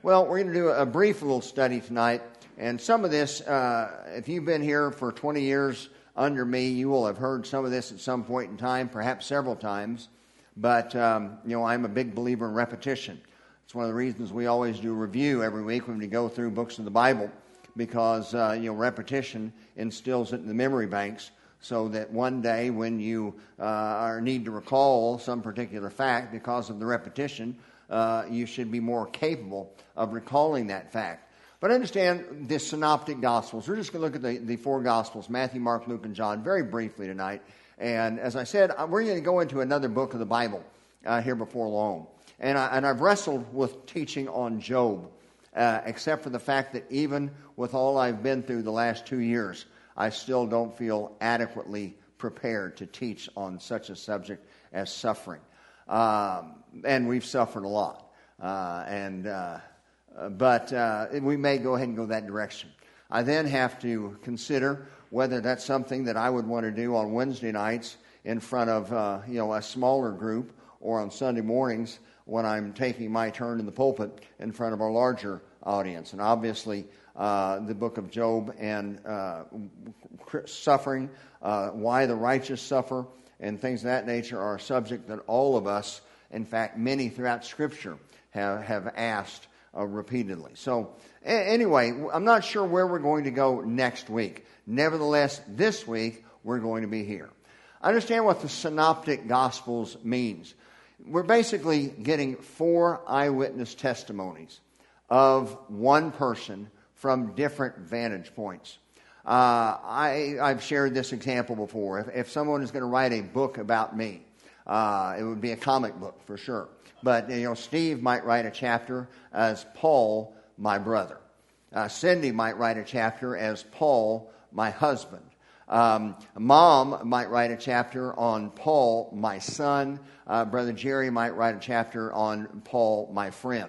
Well, we're going to do a brief little study tonight. And some of this, if you've been here for 20 years under me, you will have heard some of this at some point in time, perhaps several times. But, I'm a big believer in repetition. It's one of the reasons we always do a review every week when we go through books of the Bible, because, repetition instills it in the memory banks so that one day when you need to recall some particular fact because of the repetition, you should be more capable of recalling that fact. But understand the synoptic Gospels. We're just going to look at the four Gospels, Matthew, Mark, Luke, and John, very briefly tonight. And as I said, we're going to go into another book of the Bible here before long. And I've wrestled with teaching on Job, except for the fact that even with all I've been through the last 2 years, I still don't feel adequately prepared to teach on such a subject as suffering. And we've suffered a lot. But we may go ahead and go that direction. I then have to consider whether that's something that I would want to do on Wednesday nights in front of a smaller group, or on Sunday mornings when I'm taking my turn in the pulpit in front of a larger audience. And obviously, the book of Job and suffering, why the righteous suffer, and things of that nature are a subject that all of us, in fact, many throughout Scripture have asked repeatedly. So anyway, I'm not sure where we're going to go next week. Nevertheless, this week, we're going to be here. Understand what the synoptic Gospels means. We're basically getting 4 eyewitness testimonies of one person from different vantage points. I've shared this example before. If someone is going to write a book about me, it would be a comic book for sure. But, Steve might write a chapter as Paul, my brother. Cindy might write a chapter as Paul, my husband. Mom might write a chapter on Paul, my son. Brother Jerry might write a chapter on Paul, my friend.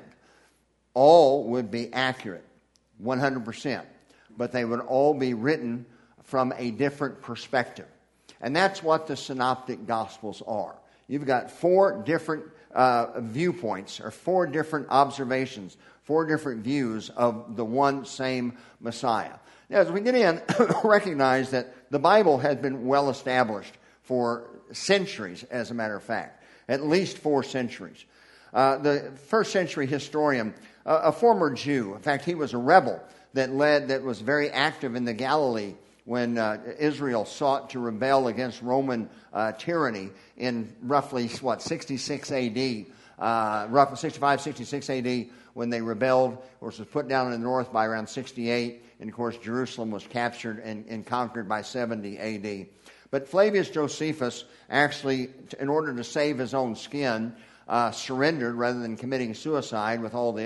All would be accurate, 100%. But they would all be written from a different perspective. And that's what the synoptic Gospels are. You've got 4 different viewpoints, or 4 different observations, 4 different views of the one same Messiah. Now, as we get in, recognize that the Bible has been well established for centuries, as a matter of fact, at least 4 centuries. The first century historian, a former Jew, in fact, he was a rebel that was very active in the Galilee when Israel sought to rebel against Roman tyranny in roughly, 66 A.D., roughly 65, 66 A.D., when they rebelled. Of course, it was put down in the north by around 68, and of course, Jerusalem was captured and conquered by 70 A.D. But Flavius Josephus actually, in order to save his own skin, surrendered rather than committing suicide with all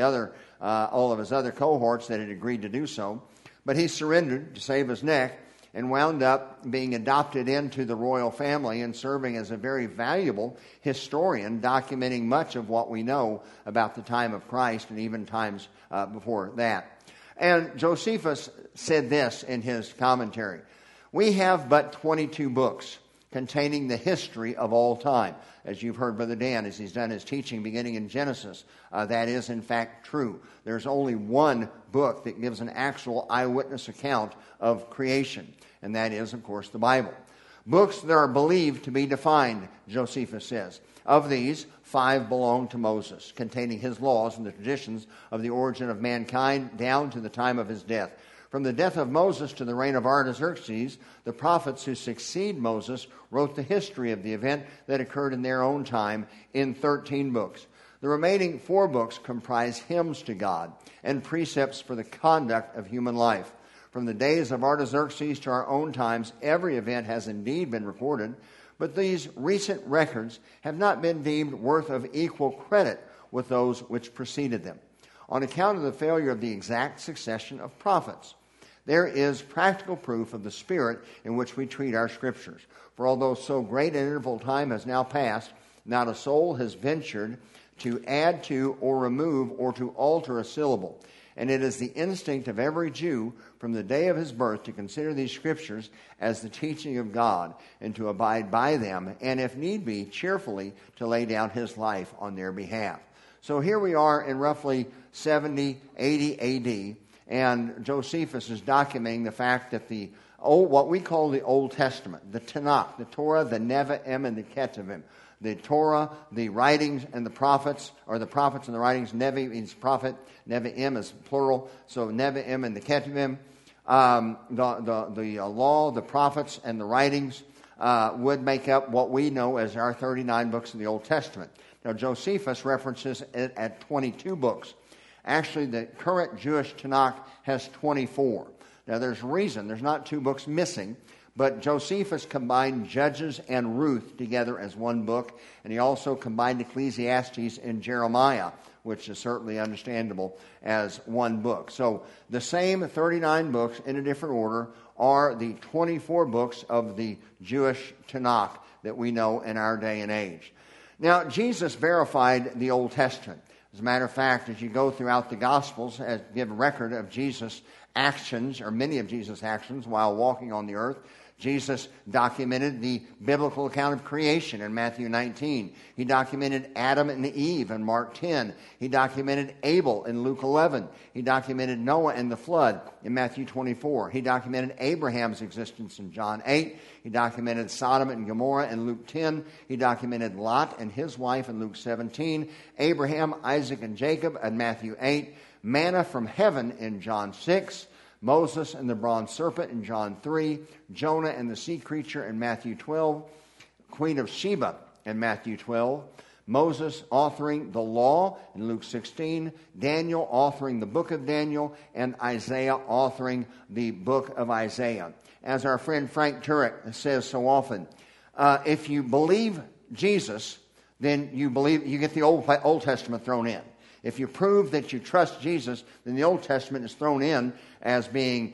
of his other cohorts that had agreed to do so. But he surrendered to save his neck, and wound up being adopted into the royal family and serving as a very valuable historian, documenting much of what we know about the time of Christ and even times before that. And Josephus said this in his commentary: "We have but 22 books containing the history of all time." As you've heard Brother Dan, as he's done his teaching beginning in Genesis, that is in fact true. There's only one book that gives an actual eyewitness account of creation, and that is, of course, the Bible. Books that are believed to be defined, Josephus says. Of these, 5 belong to Moses, containing his laws and the traditions of the origin of mankind down to the time of his death. From the death of Moses to the reign of Artaxerxes, the prophets who succeed Moses wrote the history of the event that occurred in their own time in 13 books. The remaining 4 books comprise hymns to God and precepts for the conduct of human life. From the days of Artaxerxes to our own times, every event has indeed been recorded, but these recent records have not been deemed worth of equal credit with those which preceded them, on account of the failure of the exact succession of prophets. There is practical proof of the spirit in which we treat our scriptures. For although so great an interval of time has now passed, not a soul has ventured to add to or remove or to alter a syllable. And it is the instinct of every Jew from the day of his birth to consider these scriptures as the teaching of God and to abide by them, and if need be, cheerfully to lay down his life on their behalf. So here we are in roughly 70, 80 A.D., and Josephus is documenting the fact that what we call the Old Testament, the Tanakh, the Torah, the Nevi'im, and the Ketuvim, the Torah, the writings, and the prophets, or the prophets and the writings. Nevi means prophet, Nevi'im is plural, so Nevi'im and the Ketuvim, the law, the prophets, and the writings would make up what we know as our 39 books in the Old Testament. Now, Josephus references it at 22 books. Actually, the current Jewish Tanakh has 24. Now, there's reason. There's not 2 books missing, but Josephus combined Judges and Ruth together as one book, and he also combined Ecclesiastes and Jeremiah, which is certainly understandable, as one book. So the same 39 books in a different order are the 24 books of the Jewish Tanakh that we know in our day and age. Now, Jesus verified the Old Testament. As a matter of fact, as you go throughout the Gospels, as give a record of Jesus' actions, or many of Jesus' actions while walking on the earth, Jesus documented the biblical account of creation in Matthew 19. He documented Adam and Eve in Mark 10. He documented Abel in Luke 11. He documented Noah and the flood in Matthew 24. He documented Abraham's existence in John 8. He documented Sodom and Gomorrah in Luke 10. He documented Lot and his wife in Luke 17. Abraham, Isaac, and Jacob in Matthew 8. Manna from heaven in John 6. Moses and the bronze serpent in John 3, Jonah and the sea creature in Matthew 12, Queen of Sheba in Matthew 12, Moses authoring the law in Luke 16, Daniel authoring the book of Daniel, and Isaiah authoring the book of Isaiah. As our friend Frank Turek says so often, if you believe Jesus, then you get the Old Testament thrown in. If you prove that you trust Jesus, then the Old Testament is thrown in as being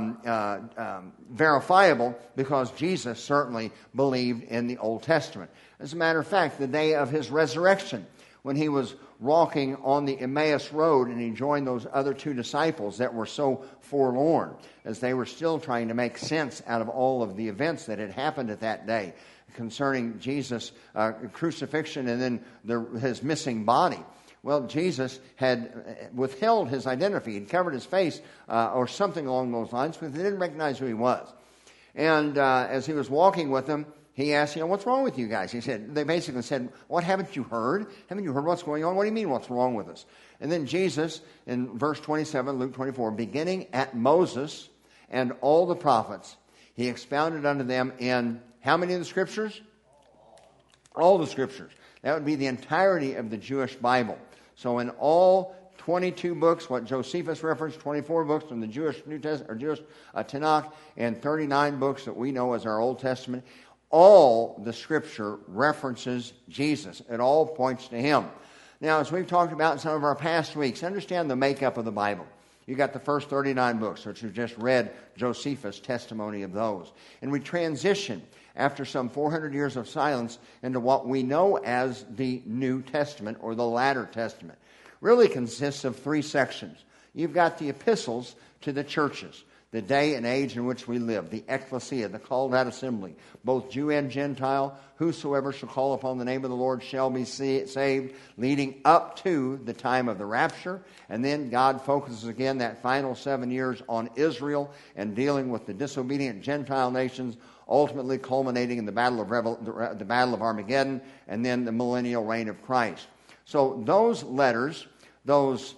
verifiable, because Jesus certainly believed in the Old Testament. As a matter of fact, the day of his resurrection, when he was walking on the Emmaus Road and he joined those other 2 disciples that were so forlorn, as they were still trying to make sense out of all of the events that had happened at that day concerning Jesus' crucifixion and then his missing body. Well, Jesus had withheld his identity. He'd covered his face or something along those lines because they didn't recognize who he was. And as he was walking with them, he asked, what's wrong with you guys? They basically said, what haven't you heard? Haven't you heard what's going on? What do you mean what's wrong with us? And then Jesus, in verse 27, Luke 24, beginning at Moses and all the prophets, he expounded unto them in how many of the Scriptures? All the Scriptures. That would be the entirety of the Jewish Bible. So in all 22 books, what Josephus referenced, 24 books from the Jewish New Testament or Jewish Tanakh, and 39 books that we know as our Old Testament, all the Scripture references Jesus. It all points to Him. Now, as we've talked about in some of our past weeks, understand the makeup of the Bible. You got the first 39 books, which we've just read Josephus' testimony of those. And we transition after some 400 years of silence into what we know as the New Testament or the Latter Testament. Really consists of 3 sections. You've got the epistles to the churches, the day and age in which we live, the ecclesia, the called out assembly, both Jew and Gentile. Whosoever shall call upon the name of the Lord shall be saved, leading up to the time of the rapture. And then God focuses again that final 7 years on Israel and dealing with the disobedient Gentile nations, ultimately culminating in the Battle of Armageddon, and then the millennial reign of Christ. So those letters, those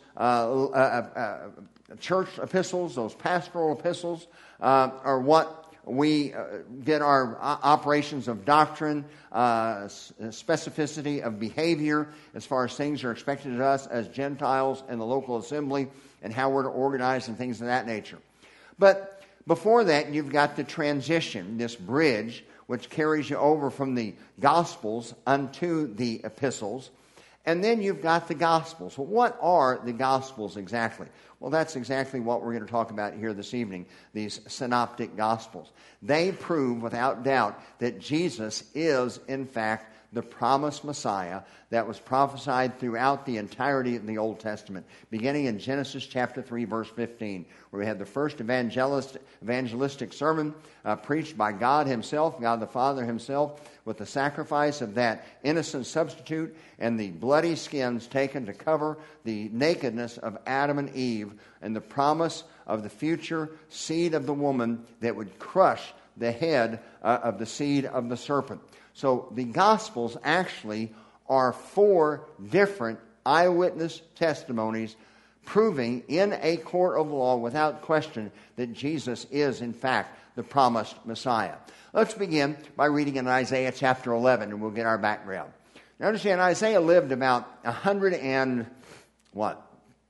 church epistles, those pastoral epistles, are what we get our operations of doctrine, specificity of behavior as far as things are expected of us as Gentiles in the local assembly, and how we're to organize and things of that nature. But before that, you've got the transition, this bridge, which carries you over from the Gospels unto the epistles. And then you've got the Gospels. Well, what are the Gospels exactly? Well, that's exactly what we're going to talk about here this evening, these synoptic Gospels. They prove without doubt that Jesus is, in fact, the promised Messiah that was prophesied throughout the entirety of the Old Testament, beginning in Genesis chapter 3, verse 15, where we had the first evangelistic sermon preached by God himself, God the Father himself, with the sacrifice of that innocent substitute and the bloody skins taken to cover the nakedness of Adam and Eve, and the promise of the future seed of the woman that would crush the head of the seed of the serpent. So the Gospels actually are 4 different eyewitness testimonies proving in a court of law without question that Jesus is in fact the promised Messiah. Let's begin by reading in Isaiah chapter 11, and we'll get our background. Now understand, Isaiah lived about 100 and what?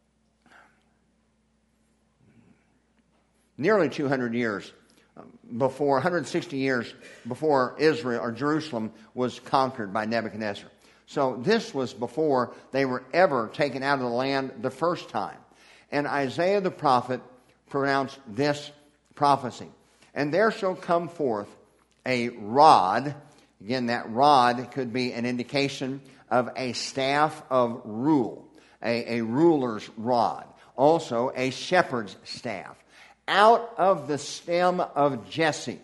Nearly 200 years before, 160 years before Israel or Jerusalem was conquered by Nebuchadnezzar. So this was before they were ever taken out of the land the first time. And Isaiah the prophet pronounced this prophecy. And there shall come forth a rod. Again, that rod could be an indication of a staff of rule, a ruler's rod. Also, a shepherd's staff. Out of the stem of Jesse.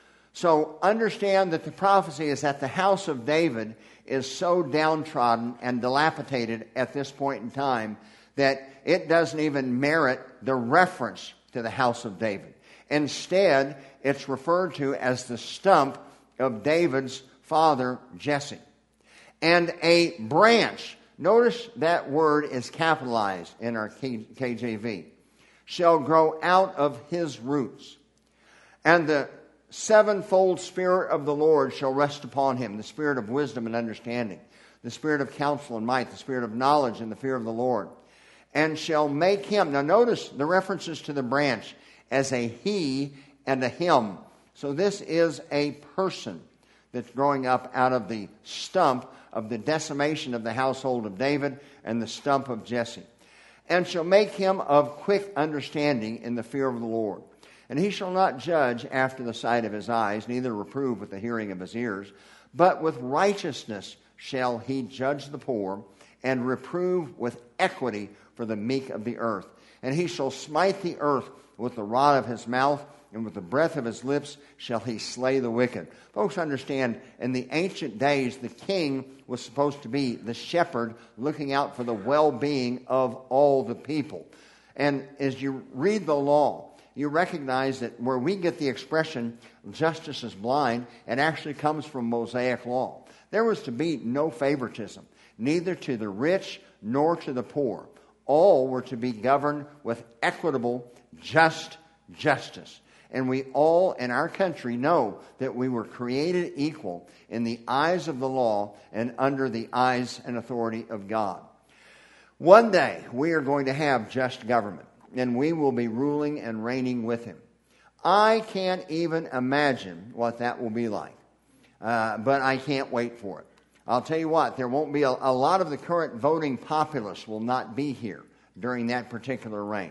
So understand that the prophecy is that the house of David is so downtrodden and dilapidated at this point in time that it doesn't even merit the reference to the house of David. Instead, it's referred to as the stump of David's father, Jesse. And a branch, notice that word is capitalized in our KJV, shall grow out of his roots. And the sevenfold Spirit of the Lord shall rest upon him, the Spirit of wisdom and understanding, the Spirit of counsel and might, the Spirit of knowledge and the fear of the Lord. And shall make him, now notice the references to the branch as a he and a him. So this is a person that's growing up out of the stump of the decimation of the household of David and the stump of Jesse. And shall make him of quick understanding in the fear of the Lord. And he shall not judge after the sight of his eyes, neither reprove with the hearing of his ears, but with righteousness shall he judge the poor, and reprove with equity for the meek of the earth. And he shall smite the earth with the rod of his mouth, and with the breath of his lips shall he slay the wicked. Folks, understand, in the ancient days, the king was supposed to be the shepherd looking out for the well-being of all the people. And as you read the law, you recognize that where we get the expression, justice is blind, it actually comes from Mosaic law. There was to be no favoritism, neither to the rich nor to the poor. All were to be governed with equitable, just justice. And we all in our country know that we were created equal in the eyes of the law and under the eyes and authority of God. One day we are going to have just government, and we will be ruling and reigning with him. I can't even imagine what that will be like, but I can't wait for it. I'll tell you what, there won't be a lot of the current voting populace will not be here during that particular reign.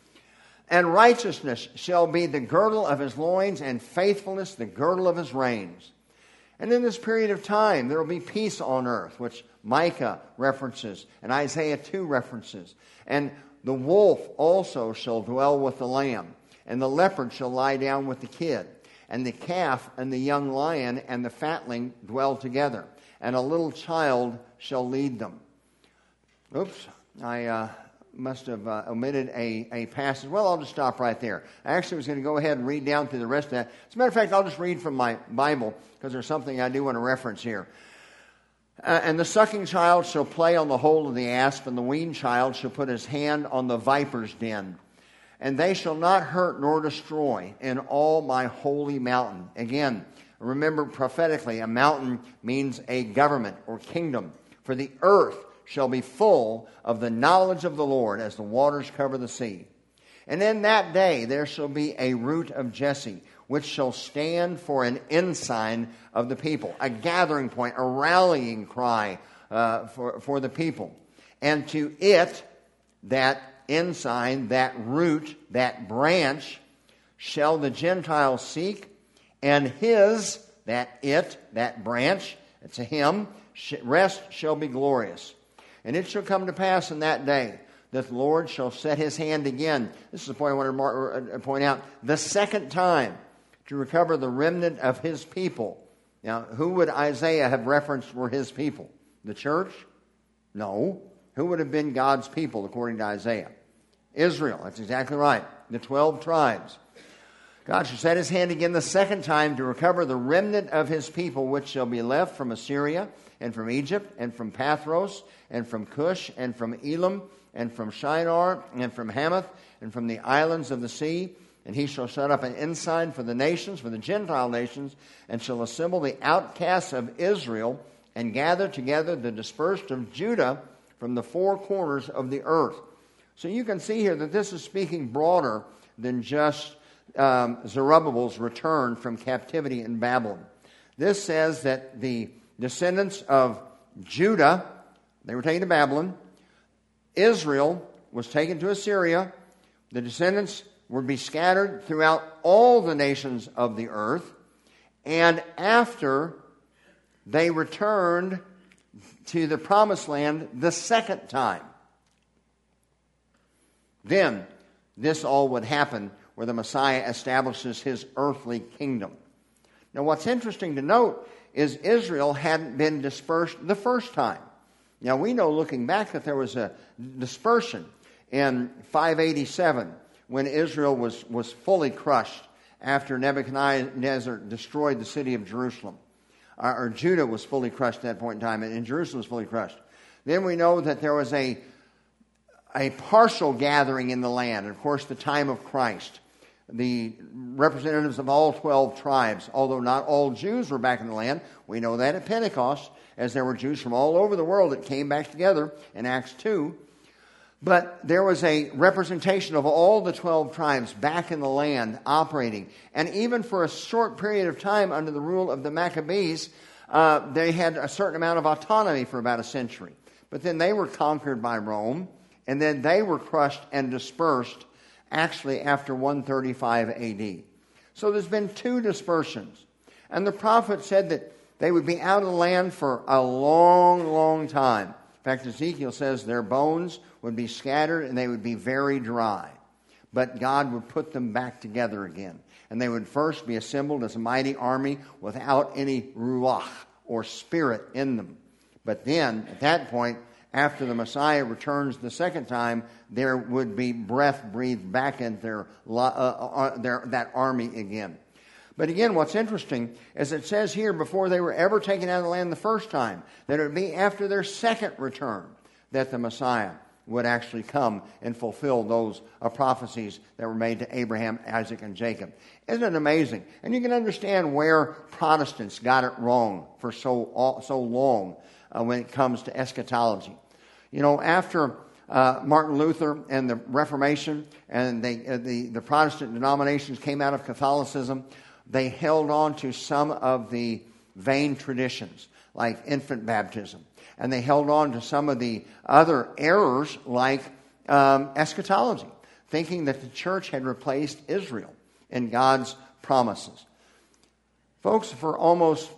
And righteousness shall be the girdle of his loins, and faithfulness the girdle of his reins. And in this period of time, there will be peace on earth, which Micah references, and Isaiah 2 references. And the wolf also shall dwell with the lamb, and the leopard shall lie down with the kid, and the calf and the young lion and the fatling dwell together, and a little child shall lead them. Oops, I must have omitted a passage. Well, I'll just stop right there. I actually was going to go ahead and read down through the rest of that. As a matter of fact, I'll just read from my Bible, because there's something I do want to reference here. And the sucking child shall play on the hole of the asp, and the weaned child shall put his hand on the viper's den. And they shall not hurt nor destroy in all my holy mountain. Again, remember prophetically, a mountain means a government or kingdom. For the earth shall be full of the knowledge of the Lord as the waters cover the sea. And in that day there shall be a root of Jesse, which shall stand for an ensign of the people, a gathering point, a rallying cry for the people. And to it, that ensign, that root, that branch, shall the Gentiles seek, and his, that it, that branch, It's a hymn. Rest shall be glorious. And it shall come to pass in that day that the Lord shall set his hand again. This is the point I want to point out. The second time to recover the remnant of his people. Now, who would Isaiah have referenced were his people? The church? No. Who would have been God's people according to Isaiah? Israel. That's exactly right. The 12 tribes. God shall set his hand again the second time to recover the remnant of his people, which shall be left from Assyria, and from Egypt, and from Pathros, and from Cush, and from Elam, and from Shinar, and from Hamath, and from the islands of the sea. And he shall set up an ensign for the nations, for the Gentile nations, and shall assemble the outcasts of Israel, and gather together the dispersed of Judah from the four corners of the earth. So you can see here that this is speaking broader than just Zerubbabel's return from captivity in Babylon. This says that the descendants of Judah, they were taken to Babylon. Israel was taken to Assyria. The descendants would be scattered throughout all the nations of the earth. And after they returned to the promised land the second time, then this all would happen where the Messiah establishes his earthly kingdom. Now, what's interesting to note is Israel hadn't been dispersed the first time. Now, we know looking back that there was a dispersion in 587 when Israel was fully crushed after Nebuchadnezzar destroyed the city of Jerusalem. Or Judah was fully crushed at that point in time, and Jerusalem was fully crushed. Then we know that there was a partial gathering in the land, and of course the time of Christ. The representatives of all 12 tribes, although not all Jews were back in the land, we know that at Pentecost, as there were Jews from all over the world that came back together in Acts 2. But there was a representation of all the 12 tribes back in the land operating. And even for a short period of time under the rule of the Maccabees, they had a certain amount of autonomy for about a century. But then they were conquered by Rome, and then they were crushed and dispersed actually after 135 AD. So there's been two dispersions. And the prophet said that they would be out of the land for a long, long time. In fact, Ezekiel says their bones would be scattered and they would be very dry. But God would put them back together again. And they would first be assembled as a mighty army without any ruach or spirit in them. But then, at that point, after the Messiah returns the second time, there would be breath breathed back into that army again. But again, what's interesting is it says here, before they were ever taken out of the land the first time, that it would be after their second return that the Messiah would actually come and fulfill those prophecies that were made to Abraham, Isaac, and Jacob. Isn't it amazing? And you can understand where Protestants got it wrong for so long when it comes to eschatology. You know, after Martin Luther and the Reformation and the Protestant denominations came out of Catholicism, they held on to some of the vain traditions, like infant baptism. And they held on to some of the other errors, like eschatology, thinking that the church had replaced Israel in God's promises. Folks, for almost,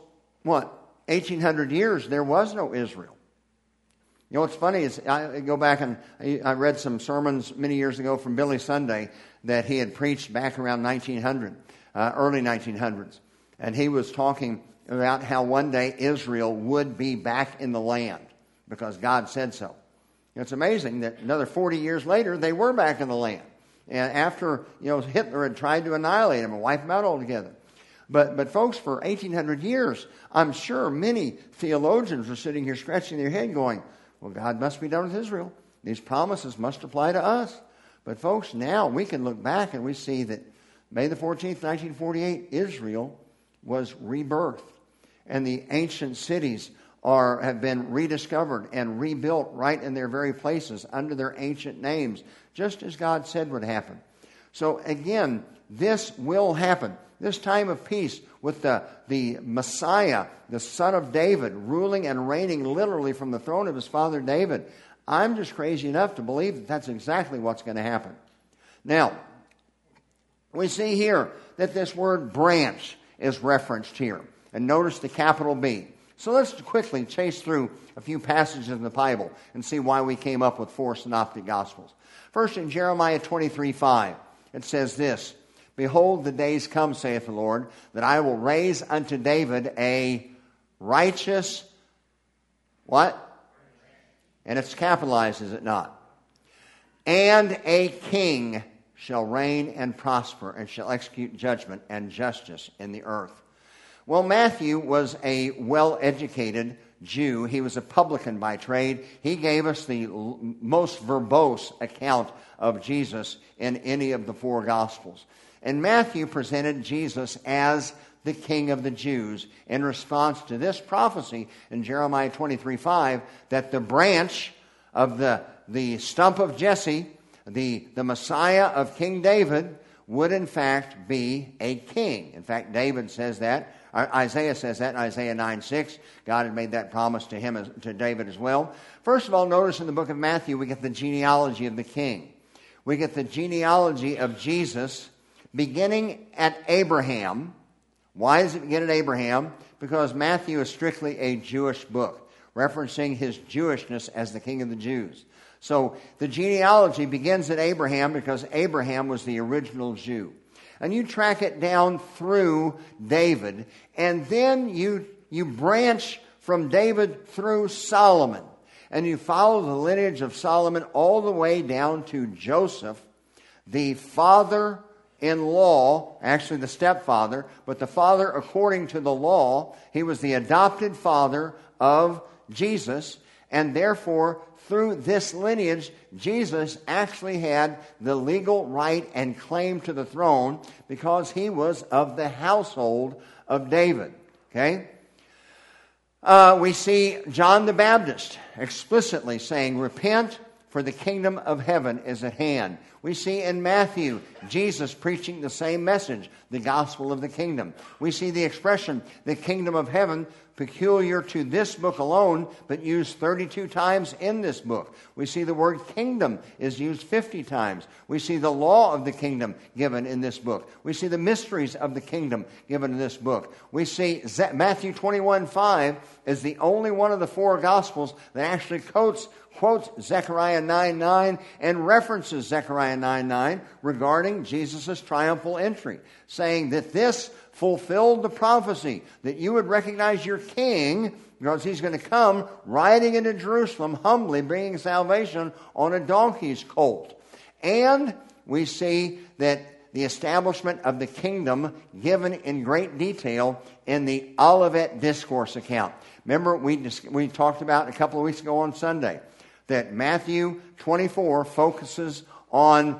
1,800 years, there was no Israel. You know what's funny is I go back and I read some sermons many years ago from Billy Sunday that he had preached back around 1900, early 1900s. And he was talking about how one day Israel would be back in the land because God said so. It's amazing that another 40 years later, they were back in the land. And after, Hitler had tried to annihilate them and wipe them out altogether. But folks, for 1,800 years, I'm sure many theologians are sitting here scratching their head going, well, God must be done with Israel. These promises must apply to us. But folks, now we can look back and we see that May the 14th, 1948, Israel was rebirthed. And the ancient cities have been rediscovered and rebuilt right in their very places under their ancient names, just as God said would happen. So again, this will happen. This time of peace with the Messiah, the son of David, ruling and reigning literally from the throne of his father David. I'm just crazy enough to believe that that's exactly what's going to happen. Now, we see here that this word branch is referenced here. And notice the capital B. So let's quickly chase through a few passages in the Bible and see why we came up with 4 synoptic gospels. First, in Jeremiah 23:5, it says this, "Behold, the days come, saith the Lord, that I will raise unto David a righteous," what? And it's capitalized, is it not? "And a king shall reign and prosper, and shall execute judgment and justice in the earth." Well, Matthew was a well-educated Jew. He was a publican by trade. He gave us the most verbose account of Jesus in any of the 4 Gospels. And Matthew presented Jesus as the King of the Jews in response to this prophecy in Jeremiah 23:5 that the branch of the stump of Jesse, the Messiah of King David, would in fact be a king. In fact, David says that. Isaiah says that in Isaiah 9:6. God had made that promise to him, to David as well. First of all, notice in the book of Matthew, we get the genealogy of the king. We get the genealogy of Jesus beginning at Abraham. Why does it begin at Abraham? Because Matthew is strictly a Jewish book, referencing his Jewishness as the King of the Jews. So the genealogy begins at Abraham because Abraham was the original Jew. And you track it down through David, and then you branch from David through Solomon. And you follow the lineage of Solomon all the way down to Joseph, the father-in-law, actually the stepfather, but the father according to the law. He was the adopted father of Jesus, and therefore, through this lineage, Jesus actually had the legal right and claim to the throne because he was of the household of David. Okay? We see John the Baptist explicitly saying, "Repent, for the kingdom of heaven is at hand." We see in Matthew Jesus preaching the same message, the gospel of the kingdom. We see the expression, the kingdom of heaven, peculiar to this book alone, but used 32 times in this book. We see the word kingdom is used 50 times. We see the law of the kingdom given in this book. We see the mysteries of the kingdom given in this book. We see Matthew 21:5 is the only one of the 4 Gospels that actually quotes Zechariah 9:9 and references Zechariah 9:9 regarding Jesus' triumphal entry, saying that this fulfilled the prophecy that you would recognize your king because he's going to come riding into Jerusalem humbly, bringing salvation on a donkey's colt. And we see that the establishment of the kingdom given in great detail in the Olivet Discourse account. Remember, we talked about a couple of weeks ago on Sunday that Matthew 24 focuses on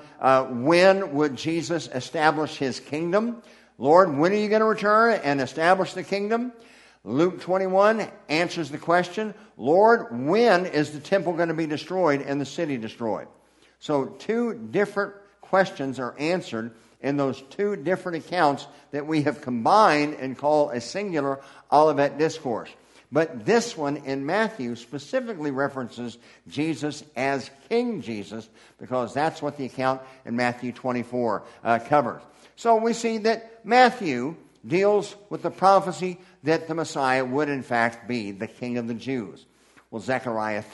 when would Jesus establish his kingdom. Lord, when are you going to return and establish the kingdom? Luke 21 answers the question, Lord, when is the temple going to be destroyed and the city destroyed? So 2 different questions are answered in those 2 different accounts that we have combined and call a singular Olivet Discourse. But this one in Matthew specifically references Jesus as King Jesus because that's what the account in Matthew 24 covers. So we see that Matthew deals with the prophecy that the Messiah would in fact be the King of the Jews. Well, Zechariah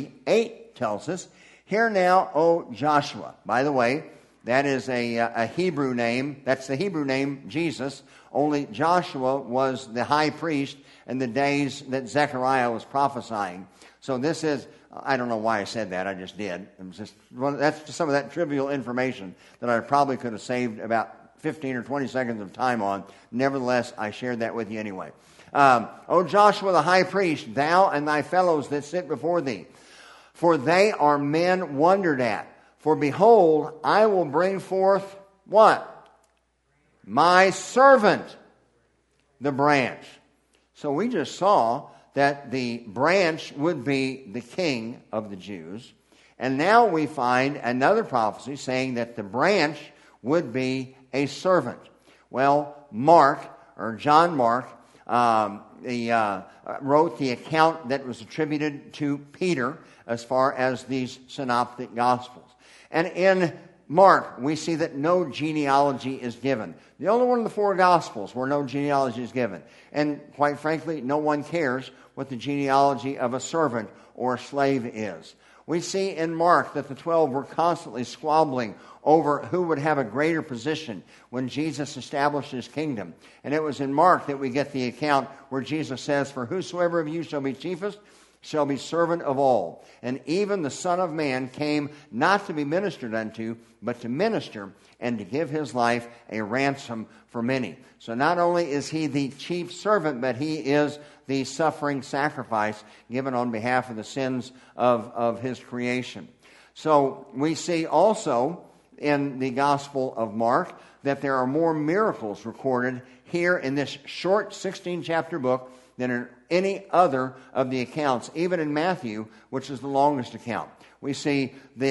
3:8 tells us, "Hear now, O Joshua." By the way, that is a Hebrew name. That's the Hebrew name Jesus. Only Joshua was the high priest in the days that Zechariah was prophesying. So this is, I don't know why I said that. I just did. That's just some of that trivial information that I probably could have saved about 15 or 20 seconds of time on. Nevertheless, I shared that with you anyway. O Joshua the high priest, thou and thy fellows that sit before thee, for they are men wondered at. For behold, I will bring forth what? My servant, the branch. So we just saw that the branch would be the king of the Jews. And now we find another prophecy saying that the branch would be a servant. Well, Mark, or John Mark, wrote the account that was attributed to Peter as far as these synoptic gospels. And in Mark, we see that no genealogy is given. The only one of the four Gospels where no genealogy is given. And quite frankly, no one cares what the genealogy of a servant or a slave is. We see in Mark that the 12 were constantly squabbling over who would have a greater position when Jesus established his kingdom. And it was in Mark that we get the account where Jesus says, "For whosoever of you shall be chiefest shall be servant of all. And even the Son of Man came not to be ministered unto, but to minister and to give his life a ransom for many." So not only is he the chief servant, but he is the suffering sacrifice given on behalf of the sins of his creation. So we see also in the Gospel of Mark that there are more miracles recorded here in this short 16-chapter book than in any other of the accounts, even in Matthew, which is the longest account. We see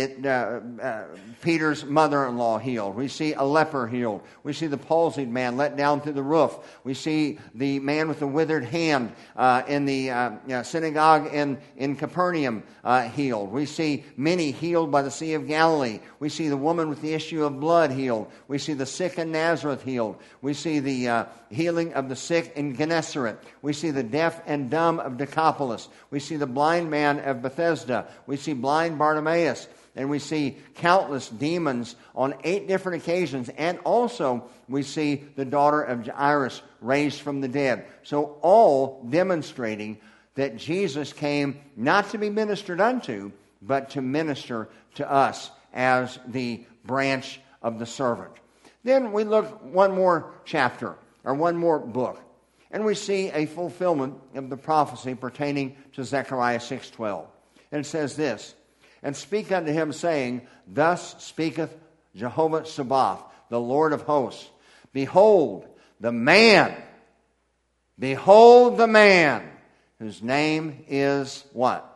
that Peter's mother-in-law healed. We see a leper healed. We see the palsied man let down through the roof. We see the man with the withered hand in the synagogue in Capernaum healed. We see many healed by the Sea of Galilee. We see the woman with the issue of blood healed. We see the sick in Nazareth healed. We see the healing of the sick in Gennesaret. We see the deaf and dumb of Decapolis. We see the blind man of Bethesda. We see blind Bartimaeus. And we see countless demons on 8 different occasions. And also we see the daughter of Jairus raised from the dead. So all demonstrating that Jesus came not to be ministered unto, but to minister to us as the branch of the servant. Then we look one more chapter, or one more book, and we see a fulfillment of the prophecy pertaining to Zechariah 6:12. And it says this, "And speak unto him, saying, Thus speaketh Jehovah Sabaoth, the Lord of hosts, Behold the man, whose name is" what?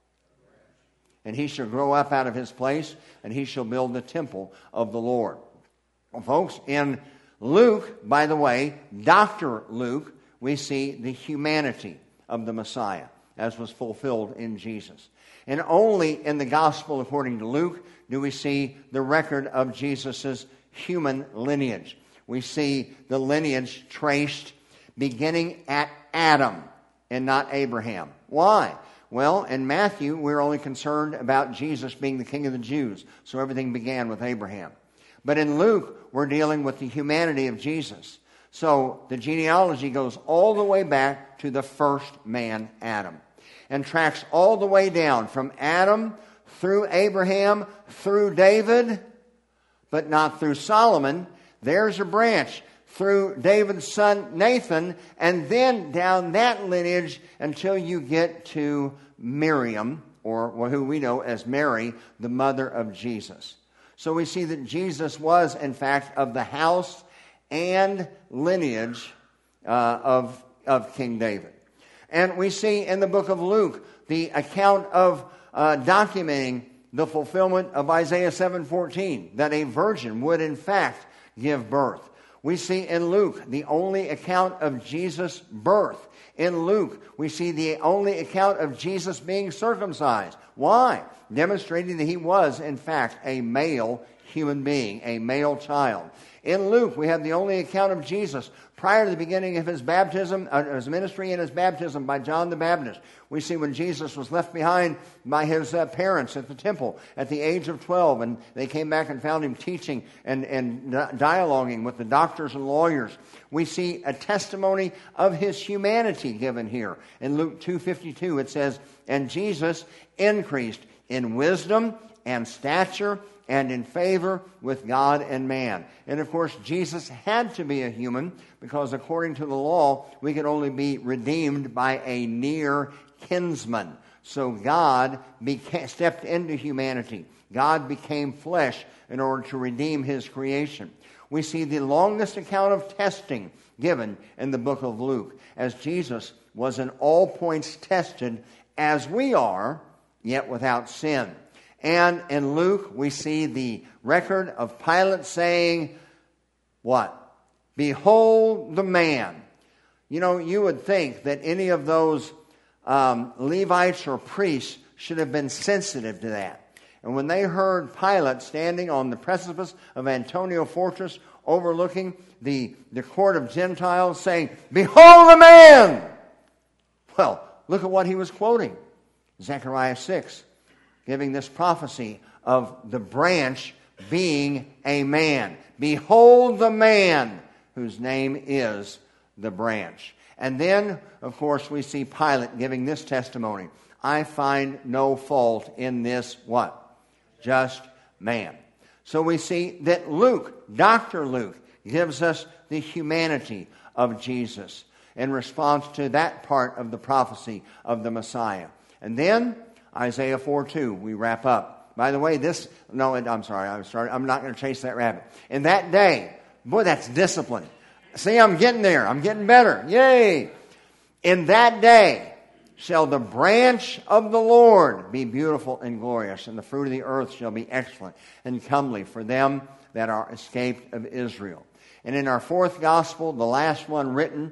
"And he shall grow up out of his place, and he shall build the temple of the Lord." Well, folks, in Luke, by the way, Dr. Luke, we see the humanity of the Messiah as was fulfilled in Jesus. And only in the Gospel according to Luke do we see the record of Jesus' human lineage. We see the lineage traced beginning at Adam and not Abraham. Why? Well, in Matthew, we're only concerned about Jesus being the King of the Jews, so everything began with Abraham. But in Luke, we're dealing with the humanity of Jesus. So the genealogy goes all the way back to the first man, Adam, and tracks all the way down from Adam through Abraham, through David, but not through Solomon. There's a branch through David's son Nathan, and then down that lineage until you get to Miriam, or who we know as Mary, the mother of Jesus. So we see that Jesus was, in fact, of the house and lineage of King David. And we see in the book of Luke the account of documenting the fulfillment of Isaiah 7:14, that a virgin would, in fact, give birth. We see in Luke the only account of Jesus' birth. In Luke, we see the only account of Jesus being circumcised. Why? Demonstrating that he was, in fact, a male human being, a male child. In Luke, we have the only account of Jesus prior to the beginning of his baptism, his ministry and his baptism by John the Baptist. We see when Jesus was left behind by his parents at the temple at the age of 12, and they came back and found him teaching and dialoguing with the doctors and lawyers. We see a testimony of his humanity given here. In Luke 2:52, it says, "And Jesus increased in wisdom and stature and in favor with God and man." And of course, Jesus had to be a human because according to the law, we could only be redeemed by a near kinsman. So God stepped into humanity. God became flesh in order to redeem his creation. We see the longest account of testing given in the book of Luke, as Jesus was in all points tested as we are, yet without sin. And in Luke, we see the record of Pilate saying, what? "Behold the man." You know, you would think that any of those Levites or priests should have been sensitive to that. And when they heard Pilate standing on the precipice of Antonia Fortress overlooking the court of Gentiles saying, "Behold the man!" Well, look at what he was quoting. Zechariah 6, giving this prophecy of the branch being a man. Behold the man whose name is the branch. And then, of course, we see Pilate giving this testimony. I find no fault in this what? Just man. So we see that Luke, Dr. Luke, gives us the humanity of Jesus in response to that part of the prophecy of the Messiah. And then, Isaiah 4:2, we wrap up. By the way, I'm not going to chase that rabbit. In that day, boy, that's discipline. See, I'm getting there. I'm getting better. Yay! In that day shall the branch of the Lord be beautiful and glorious, and the fruit of the earth shall be excellent and comely for them that are escaped of Israel. And in our fourth gospel, the last one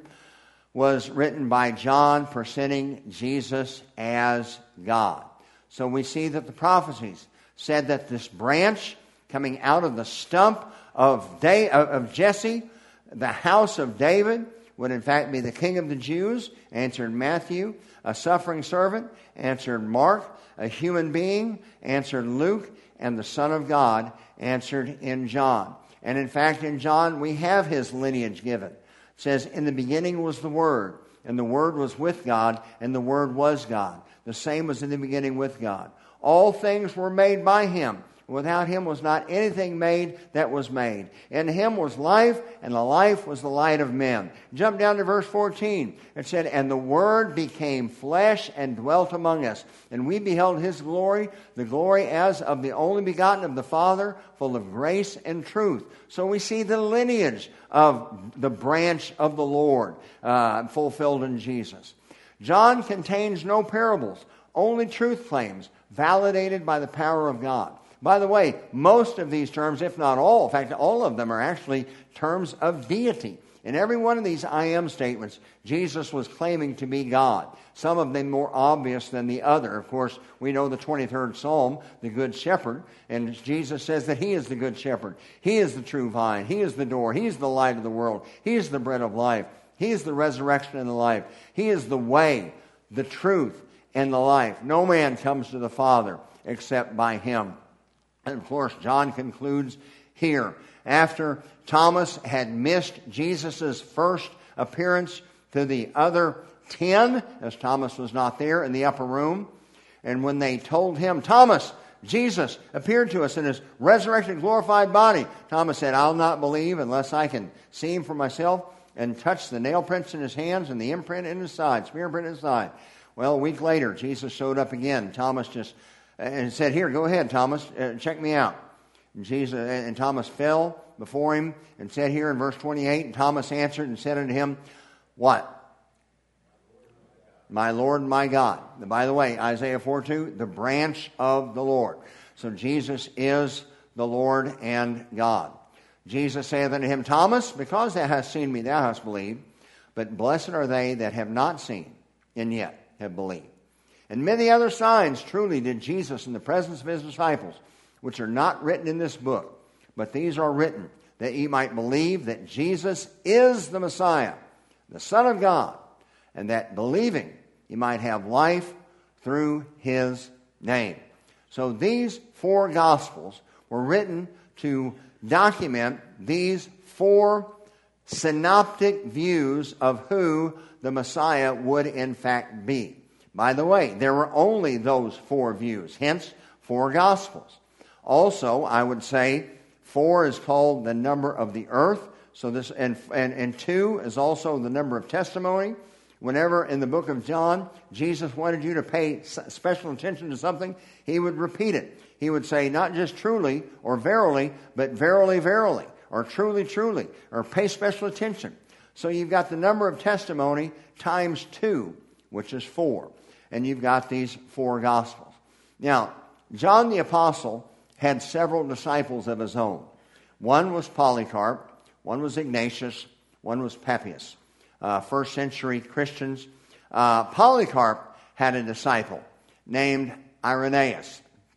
was written by John, presenting Jesus as God. So we see that the prophecies said that this branch coming out of the stump of Jesse, the house of David, would in fact be the King of the Jews, answered Matthew. A suffering servant, answered Mark. A human being, answered Luke. And the Son of God, answered in John. And in fact, in John, we have his lineage given. It says, in the beginning was the Word, and the Word was with God, and the Word was God. The same was in the beginning with God. All things were made by him. Without him was not anything made that was made. In him was life, and the life was the light of men. Jump down to verse 14. It said, and the Word became flesh and dwelt among us. And we beheld his glory, the glory as of the only begotten of the Father, full of grace and truth. So we see the lineage of the branch of the Lord fulfilled in Jesus. John contains no parables, only truth claims, validated by the power of God. By the way, most of these terms, if not all, in fact, all of them are actually terms of deity. In every one of these I am statements, Jesus was claiming to be God. Some of them more obvious than the other. Of course, we know the 23rd Psalm, the Good Shepherd, and Jesus says that He is the Good Shepherd. He is the true vine. He is the door. He is the light of the world. He is the bread of life. He is the resurrection and the life. He is the way, the truth, and the life. No man comes to the Father except by Him. And of course, John concludes here. After Thomas had missed Jesus' first appearance to the other 10, as Thomas was not there in the upper room, and when they told him, Thomas, Jesus appeared to us in his resurrected, glorified body, Thomas said, I'll not believe unless I can see him for myself and touch the nail prints in his hands and the imprint in his side, spear imprint in his side. Well, a week later, Jesus showed up again. Thomas just and said, here, go ahead, Thomas, check me out. And Thomas fell before him and said here in verse 28, and Thomas answered and said unto him, what? My Lord and my God. And by the way, Isaiah 4:2, the branch of the Lord. So Jesus is the Lord and God. Jesus saith unto him, Thomas, because thou hast seen me, thou hast believed. But blessed are they that have not seen, and yet have believed. And many other signs truly did Jesus in the presence of his disciples, which are not written in this book, but these are written, that ye might believe that Jesus is the Messiah, the Son of God, and that believing ye might have life through his name. So these four Gospels were written to document these four synoptic views of who the Messiah would in fact be. By the way, there were only those four views, hence four Gospels. Also, I would say 4 is called the number of the earth. So this and 2 is also the number of testimony. Whenever in the book of John, Jesus wanted you to pay special attention to something, he would repeat it. He would say not just truly or verily, but verily, verily, or truly, truly, or pay special attention. So you've got the number of testimony times 2, which is 4. And you've got these four Gospels. Now, John the Apostle had several disciples of his own. One was Polycarp, one was Ignatius, one was Papias. First century Christians. Polycarp had a disciple named Irenaeus.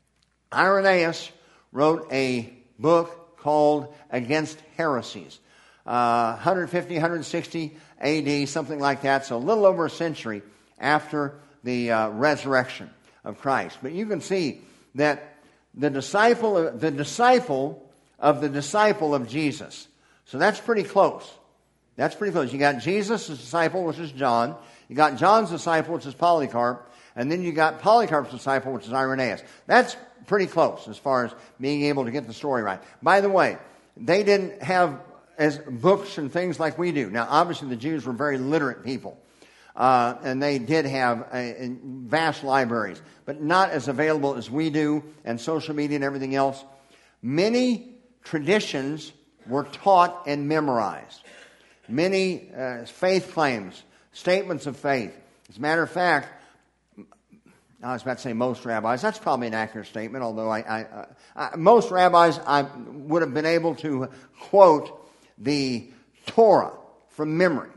Irenaeus wrote a book called Against Heresies. 150, 160 AD, something like that. So a little over a century after the resurrection of Christ. But you can see that the disciple of the disciple of Jesus. So that's pretty close. That's pretty close. You got Jesus' disciple, which is John. You got John's disciple, which is Polycarp. And then you got Polycarp's disciple, which is Irenaeus. That's pretty close as far as being able to get the story right. By the way, they didn't have as books and things like we do. Now, obviously, the Jews were very literate people. And they did have vast libraries, but not as available as we do, and social media and everything else. Many traditions were taught and memorized. Many faith claims, statements of faith. As a matter of fact, I was about to say most rabbis. That's probably an accurate statement, although most rabbis I would have been able to quote the Torah from memory.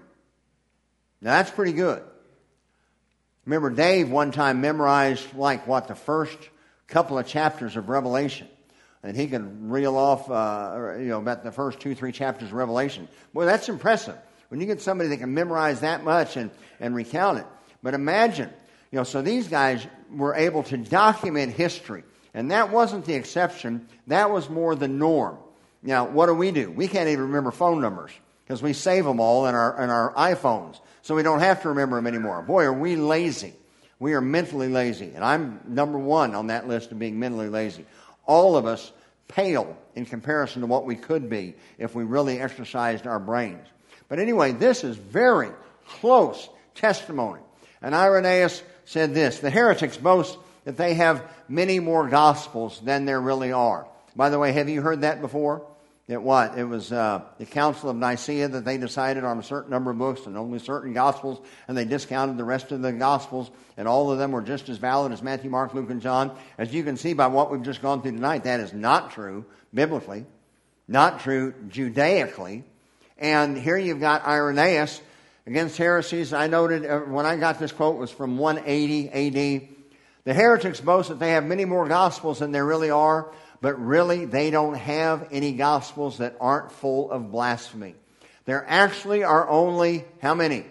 Now, that's pretty good. Remember, Dave one time memorized, the first couple of chapters of Revelation. And he could reel off, about the first 2-3 chapters of Revelation. Boy, that's impressive. When you get somebody that can memorize that much and recount it. But imagine, so these guys were able to document history. And that wasn't the exception. That was more the norm. Now, what do? We can't even remember phone numbers because we save them all in our iPhones. So we don't have to remember them anymore. Boy, are we lazy. We are mentally lazy. And I'm number one on that list of being mentally lazy. All of us pale in comparison to what we could be if we really exercised our brains. But anyway, this is very close testimony. And Irenaeus said this: the heretics boast that they have many more gospels than there really are. By the way, have you heard that before? It was the Council of Nicaea that they decided on a certain number of books and only certain Gospels, and they discounted the rest of the Gospels, and all of them were just as valid as Matthew, Mark, Luke, and John. As you can see by what we've just gone through tonight, that is not true biblically, not true Judaically. And here you've got Irenaeus against heresies. I noted when I got this quote, it was from 180 A.D. The heretics boast that they have many more Gospels than there really are, but really, they don't have any Gospels that aren't full of blasphemy. There actually are only, how many?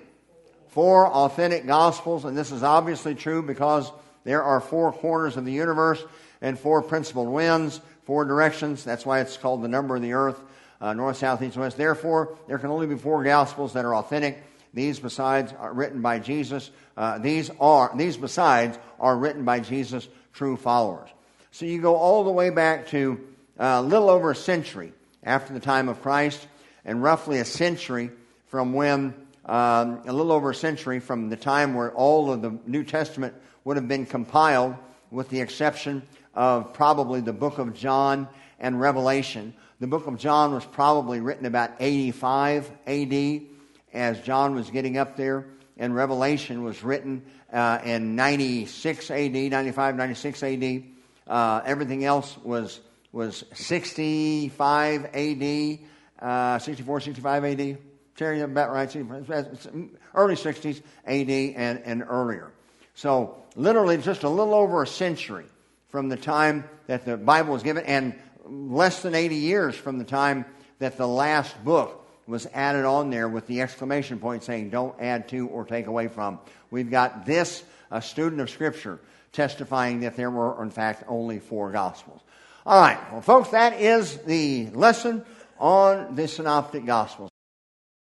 4 authentic Gospels, and this is obviously true because there are 4 corners of the universe and 4 principal winds, 4 directions. That's why it's called the number of the earth, north, south, east, west. Therefore, there can only be 4 Gospels that are authentic. These besides are written by Jesus. These besides are written by Jesus' true followers. So you go all the way back to a little over a century after the time of Christ, and roughly a century from when, a little over a century from the time where all of the New Testament would have been compiled, with the exception of probably the book of John and Revelation. The book of John was probably written about 85 A.D. as John was getting up there, and Revelation was written in 96 A.D., 95, 96 A.D., everything else was 65 A.D., 64, 65 A.D. Terry, about right. Early 60s A.D. and earlier. So literally just a little over a century from the time that the Bible was given, and less than 80 years from the time that the last book was added on there with the exclamation point saying, don't add to or take away from. We've got this, a student of Scripture, testifying that there were, in fact, only 4 Gospels. All right, well, folks, that is the lesson on the Synoptic Gospels.